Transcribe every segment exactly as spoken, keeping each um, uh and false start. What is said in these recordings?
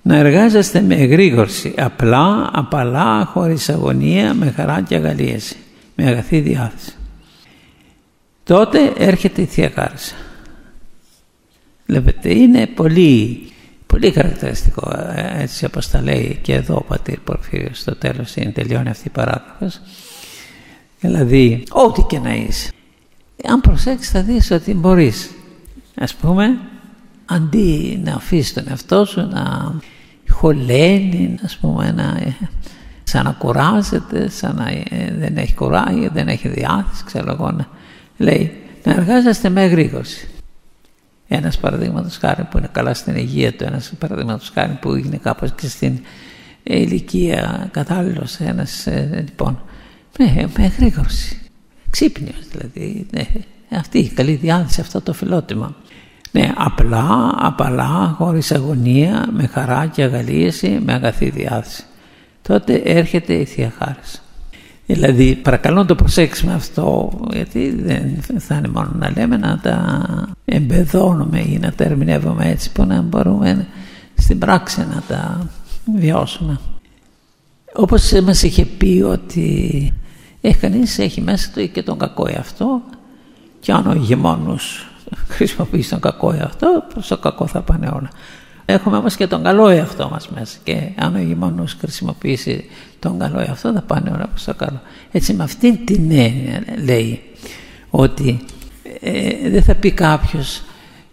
Να εργάζεστε με εγρήγορση, απλά, απαλά, χωρίς αγωνία, με χαρά και αγαλίαση, με αγαθή διάθεση. Τότε έρχεται η Θεία Χάρις. Βλέπετε, είναι πολύ, πολύ χαρακτηριστικό, έτσι όπως τα λέει και εδώ ο πατήρ Πορφύριος στο τέλος, είναι, τελειώνει αυτή η παράγραφος. Δηλαδή, ό,τι και να είσαι, αν προσέξεις θα δεις ότι μπορείς, ας πούμε, αντί να αφήσεις τον εαυτό σου να χωλαίνει, ας πούμε, να, σαν να κουράζεται, σαν να δεν έχει κουράγιο, δεν έχει διάθεση, ξέρω εγώ, να, λέει, να εργάζεστε με εγρήγορση. Ένας παραδείγματος χάρη που είναι καλά στην υγεία του, ένας παραδείγματος χάρη που είναι κάπως και στην ηλικία κατάλληλος, ένας λοιπόν, με, με εγρήγορση, ξύπνιος δηλαδή, ναι, αυτή η καλή διάθεση, αυτό το φιλότιμα. Ναι, απλά, απαλά, χωρίς αγωνία, με χαρά και αγαλίαση, με αγαθή διάθεση. Τότε έρχεται η Θεία Χάρις. Δηλαδή, παρακαλώ να το προσέξουμε αυτό, γιατί δεν θα είναι μόνο να λέμε, να τα εμπεδώνουμε ή να τα ερμηνεύουμε έτσι που να μπορούμε στην πράξη να τα βιώσουμε. Όπως μας είχε πει ότι έχει κανείς έχει μέσα του και τον κακό εαυτό, και αν ο ηγεμόνος χρησιμοποιήσει τον κακό εαυτό, προς το κακό θα πάνε όλα. Έχουμε όμως και τον καλό εαυτό μας μέσα, και αν ο ηγεμόνος χρησιμοποιήσει τον καλό εαυτό θα πάνε όλα προς το καλό. Έτσι, με αυτήν την έννοια λέει ότι ε, δεν θα πει κάποιος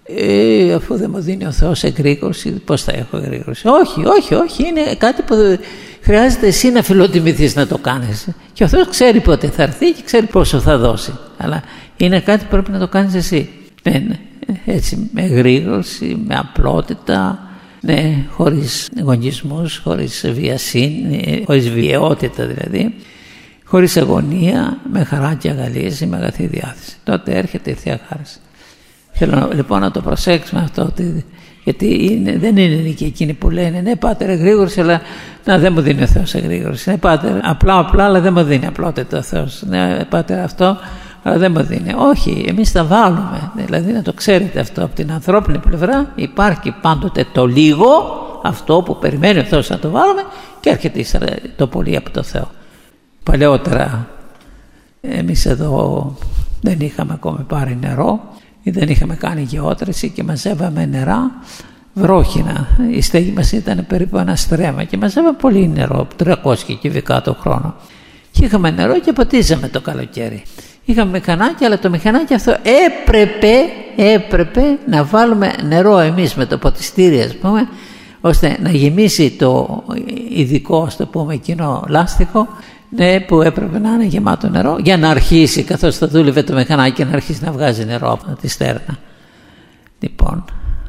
ε, αφού δεν μου δίνει ο Θεός εγρήγορση, πώς θα έχω εγρήγορση. Όχι, όχι, όχι, είναι κάτι που χρειάζεται εσύ να φιλοτιμηθείς να το κάνεις, και ο Θεός ξέρει πότε θα έρθει και ξέρει πόσο θα δώσει, αλλά είναι κάτι που πρέπει να το κάνεις εσύ. Ναι, ναι, έτσι, με εγρήγορση, με απλότητα, ναι, χωρίς γονισμούς, χωρίς βιασύνη, χωρίς βιαιότητα δηλαδή, χωρίς αγωνία, με χαρά και αγαλίαση, με αγαθή διάθεση. Τότε έρχεται η Θεία Χάρις. Θέλω λοιπόν να το προσέξουμε αυτό, γιατί είναι, δεν είναι και εκείνοι που λένε ναι πάτερ εγρήγορση, αλλά να, δεν μου δίνει ο Θεός εγρήγορση. Ναι πάτερ απλά απλά, αλλά δεν μου δίνει απλότητα ο Θεός. Ναι πάτερ αυτό, αλλά δεν μου δίνει. Όχι, εμείς τα βάλουμε. Δηλαδή να το ξέρετε αυτό, από την ανθρώπινη πλευρά υπάρχει πάντοτε το λίγο, αυτό που περιμένει ο Θεός να το βάλουμε, και έρχεται το πολύ από το Θεό. Παλαιότερα εμείς εδώ δεν είχαμε ακόμη πάρει νερό ή δεν είχαμε κάνει γεώτρηση και μαζεύαμε νερά βρόχινα. Η στέγη μας ήταν περίπου ένα στρέμμα και μαζεύαμε πολύ νερό, τριακόσια κυβικά το χρόνο. Και είχαμε νερό και ποτίζαμε το καλοκαίρι. Είχαμε μηχανάκι, αλλά το μηχανάκι αυτό έπρεπε, έπρεπε να βάλουμε νερό εμείς με το ποτιστήρι, ας πούμε, ώστε να γεμίσει το ειδικό, ας το πούμε, κοινό λάστιχο, ναι, που έπρεπε να είναι γεμάτο νερό, για να αρχίσει, καθώς θα δούλευε το μηχανάκι, να αρχίσει να βγάζει νερό από τη στέρνα. Λοιπόν,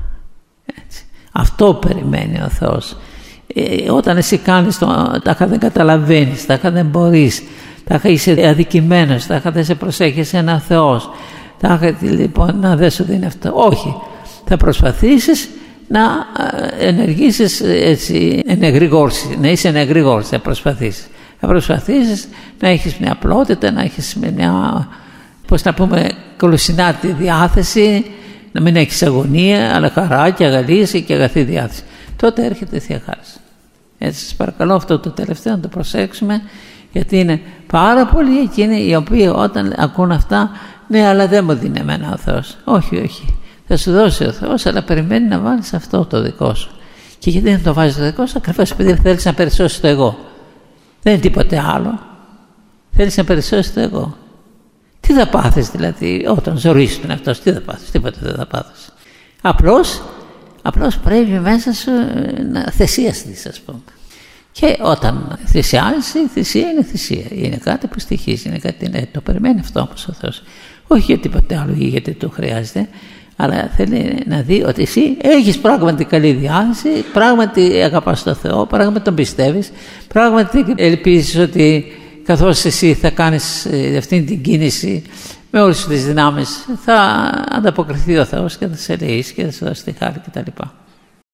έτσι. Αυτό περιμένει ο Θεός. Ε, όταν εσύ κάνεις το, τάχα δεν καταλαβαίνεις, τάχα δεν μπορείς, τάχα είσαι αδικημένος, τάχα δεν σε προσέχει ένα Θεός, τάχα λοιπόν να δεν σου δίνει αυτό. Όχι, θα προσπαθήσεις να ενεργήσεις έτσι, ενεγρηγόρση, να είσαι ενεγρηγόρση, θα προσπαθήσεις. Θα προσπαθήσεις να έχεις μια απλότητα, να έχεις μια, πώς να πούμε, κολοσσινάτη διάθεση, να μην έχεις αγωνία, αλλά χαρά και αγαλίαση και αγαθή διάθεση. Τότε έρχεται η Θεία Χάρις. Έτσι, σας παρακαλώ αυτό το τελευταίο να το προσέξουμε, γιατί είναι πάρα πολλοί εκείνοι οι οποίοι όταν ακούν αυτά, ναι, αλλά δεν μου δίνει εμένα ο Θεός. Όχι, όχι. Θα σου δώσει ο Θεός, αλλά περιμένει να βάλεις αυτό το δικό σου. Και γιατί δεν το βάζεις το δικό σου, ακριβώς επειδή θέλεις να περισσώσεις το εγώ. Δεν είναι τίποτε άλλο. Θέλεις να περισσώσεις το εγώ. Τι θα πάθεις δηλαδή όταν ζωήσεις τον εαυτό σου, τι θα πάθεις, τίποτε δεν θα πάθεις. Απλώς, απλώς πρέπει μέσα σου να θυσιαστείς, ας πούμε. Και όταν θυσιάζεις, η θυσία είναι θυσία. Είναι κάτι που στοιχίζει, είναι κάτι, ναι, το περιμένει αυτό όμως ο Θεός. Όχι για τίποτε άλλο ή γιατί το χρειάζεται, αλλά θέλει να δει ότι εσύ έχεις πράγματι καλή διάθεση, πράγματι αγαπάς τον Θεό, πράγματι τον πιστεύεις, πράγματι ελπίζεις ότι καθώς εσύ θα κάνεις αυτή την κίνηση με όλες τις δυνάμεις, θα ανταποκριθεί ο Θεός και θα σε ελεήσει και θα σου δώσει τη χάρη κτλ.